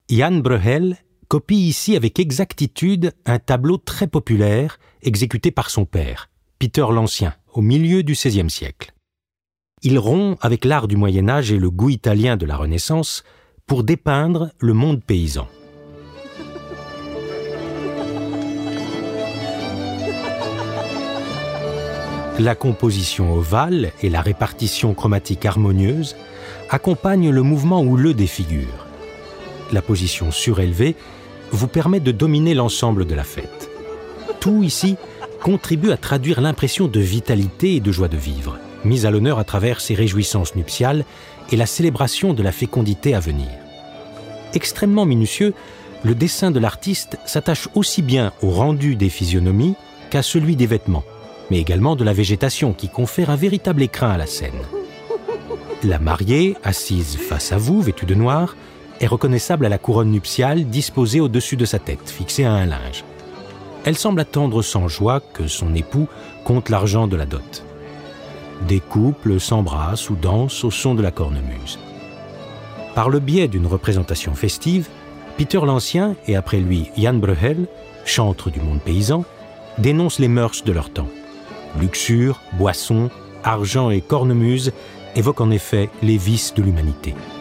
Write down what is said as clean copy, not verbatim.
Jan Bruegel copie ici avec exactitude un tableau très populaire exécuté par son père, Peter l'Ancien, au milieu du XVIe siècle. Il rompt avec l'art du Moyen-Âge et le goût italien de la Renaissance pour dépeindre le monde paysan. La composition ovale et la répartition chromatique harmonieuse accompagnent le mouvement houleux des figures. La position surélevée vous permet de dominer l'ensemble de la fête. Tout ici contribue à traduire l'impression de vitalité et de joie de vivre, mise à l'honneur à travers ces réjouissances nuptiales et la célébration de la fécondité à venir. Extrêmement minutieux, le dessin de l'artiste s'attache aussi bien au rendu des physionomies qu'à celui des vêtements, mais également de la végétation qui confère un véritable écrin à la scène. La mariée, assise face à vous, vêtue de noir, est reconnaissable à la couronne nuptiale disposée au-dessus de sa tête, fixée à un linge. Elle semble attendre sans joie que son époux compte l'argent de la dot. Des couples s'embrassent ou dansent au son de la cornemuse. Par le biais d'une représentation festive, Peter l'Ancien et après lui Jan Bruegel, chantre du monde paysan, dénoncent les mœurs de leur temps. Luxure, boisson, argent et cornemuse évoquent en effet les vices de l'humanité.